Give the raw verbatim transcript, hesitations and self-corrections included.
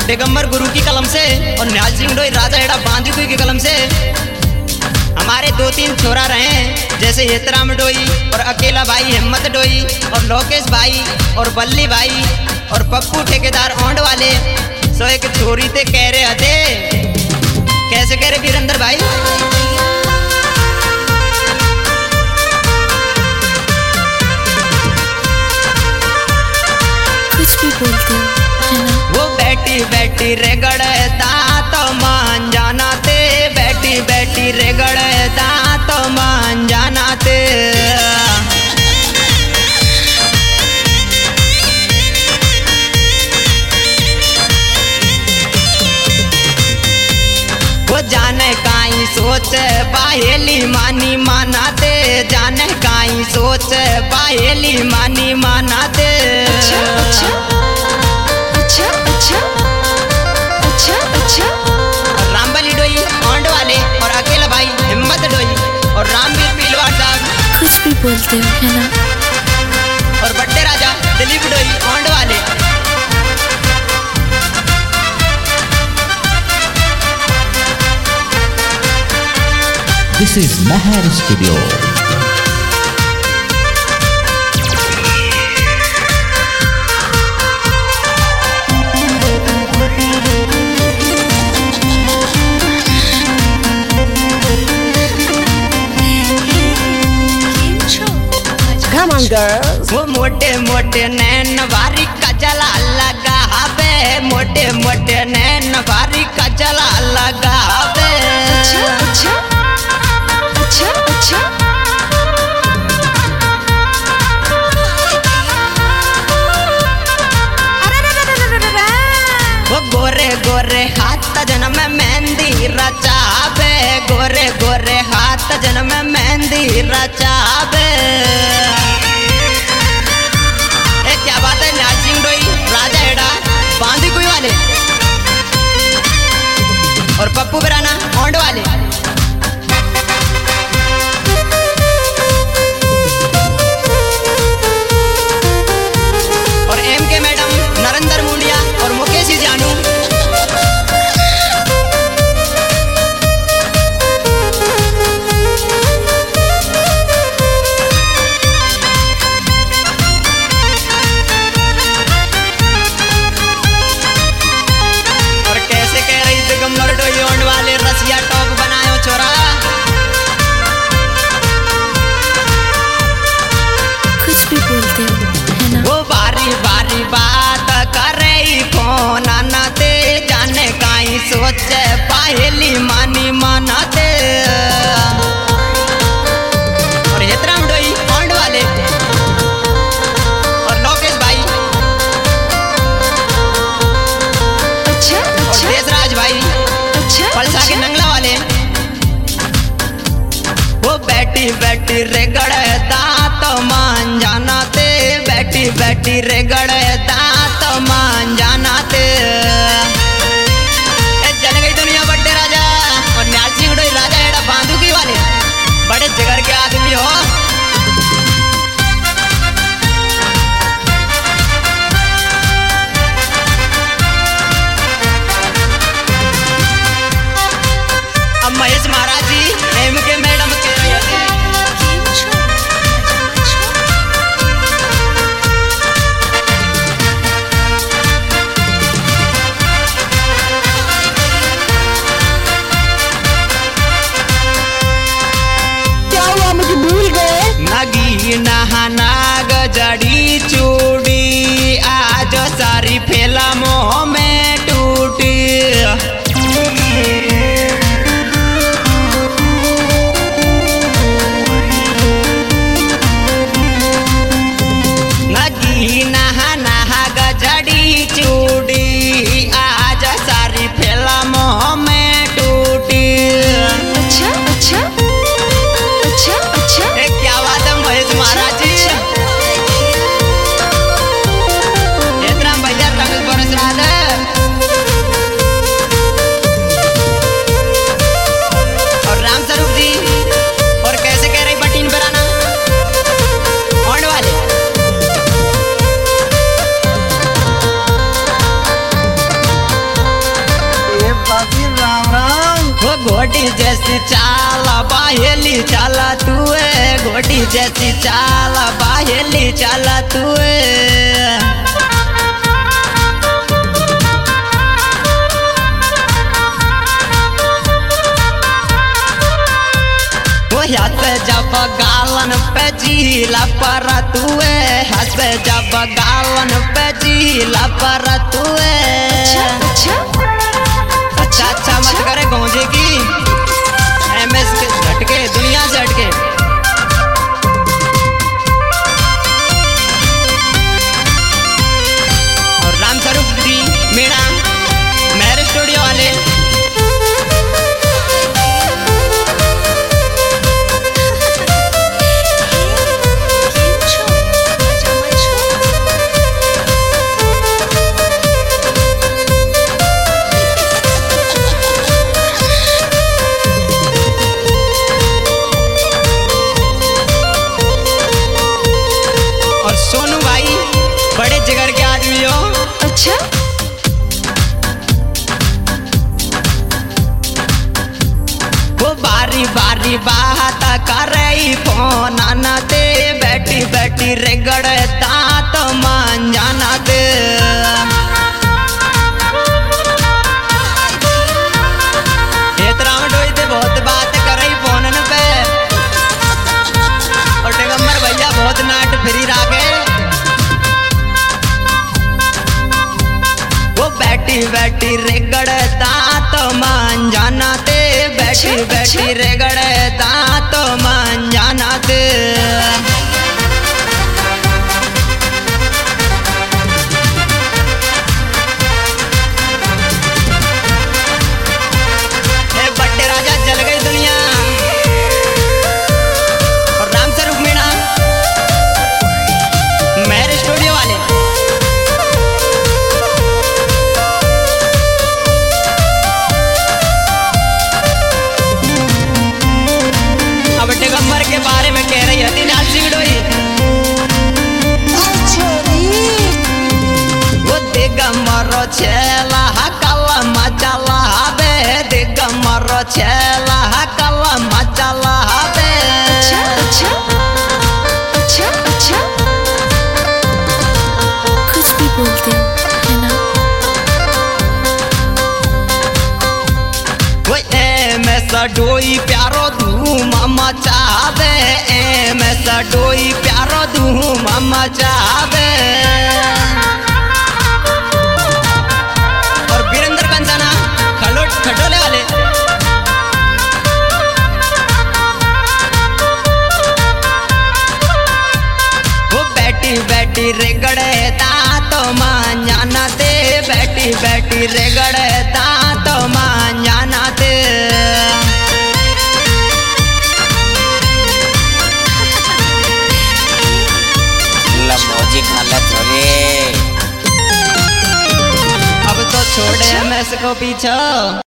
दिगंबर गुरु की कलम से और निहाल सिंह डोई राजा हेड़ा बांधी कुई की कलम से हमारे दो तीन छोरा रहे जैसे हेतराम डोई और अकेला भाई हिम्मत डोई और लोकेश भाई और बल्ली भाई और पप्पू ठेकेदार ओंड वाले सो एक छोरी ते कह रहे हते कैसे कह रहे वीरेंद्र भाई कुछ भी बोलते हो है ना। वो बैठी बैठी रेगड़ता तो मान जाना ते बैठी बैठी रेगड़ता तो मान जाना ते वो जाने काई सोच पाहेली मानी मानाते जाने काई सोच पाहेली मानी मानाते अच्छा अच्छा अच्छा अच्छा अच्छा अच्छा रामबली डोई ओंड वाले और अकेला भाई हिम्मत डोई और रामवीर पीलवाड़ साहब कुछ भी बोलते हो है ना। और बट्टे राजा दिलीप डोई ओंड वाले This is Meher Studio. Come on, girls. वो मोटे मोटे नैन भारी कजला लगा बे मोटे मोटे नैन भारी कजला लगा बे अच्छा अच्छा अच्छा अच्छा वो गोरे गोरे हाथ जन में मेहंदी रचाबे गोरे गोरे हाथ जन में मेहंदी रचाबे ए क्या बात है निहाल सिंह डोई राजा हेड़ा बांधी कुई वाले और पप्पू बिराना ओंड वाले और एम के मैडम नरेंद्र मुंडिया और मुकेश ही जानू और कैसे कह रही दिगंबर डोई ओंड वाले रसिया टॉप बनायो छोरा कुछ भी बोलते हो है ना। वो बारी बारी बात करे कौन आनाते जाने काई सोचे पाहेली मानी मानाते और हेतराम डोई ओंड वाले और लोकेश भाई अच्छा और अच्छा देशराज भाई अच्छा पलसा के नंगला वाले वो बैठी बैठी रेगड़ता तो मान जाना ते बैठी बैठी रेगड़ता तो मान जाना ते ए जल गई दुनिया बड्डे राजा और निहाल सिंह डोई राजा हेड़ा बांधुकी वाले बड़े जिगर के आदमी हो अब Mahesh Maharaj ji M K madam के रहे थे घोड़ी जैसी चाल बाहेली चाला तुए, घोड़ी जैसी चाल बाहेली चाला तुए। हस जब गालन पे झीला पर तुए, हस जब गालन पे झीला पर तुए। अच्छा अच्छा अच्छा मत करे गौजे की एम एस के झटके दुनिया से हटके। और रामस्वरूप जी मीणा मेहर स्टूडियो वाले और सोनू भाई बड़े जिगर के आदमी हो। अच्छा वो बारी बारी बात करे फोन आना दे, बैठी बैठी रेगड़ दांत मान जाना दे। हेतराम डोई ते बहुत बात करे फोन पे, और टेगम्बर भैया बहुत नाट फ्री रागे। वो बैठी बैठी रेगड़ दांत मान जाना दे, बैठी बैठी रेगड़ दांत मान जाना दे। ए बट्टे राजा जल गई दुनिया। और रामस्वरूप मीणा मेहर स्टूडियो वाले अब टेगम्बर के बारे में कह रही है लाल सिंह डोई। वो दिगम्बर छेला कला मचला बे, दिगम्बर छेला कला मचला बे। अच्छा अच्छा अच्छा अच्छा कुछ भी बोलते हो है ना। वो एम एस डोई प्यारो धूम मचावे, एम एस डोई प्यारो धूम मचावे। और वीरेंद्र कंचना खलोट खटोले वाले वो बैठी बैठी रेगड़े दांत मान जाना दे, बैठी बैठी रेगड़े दांत मान जाना दे। लमोजी खाला छोरे अब तो छोड़े मैं इसको पीछे।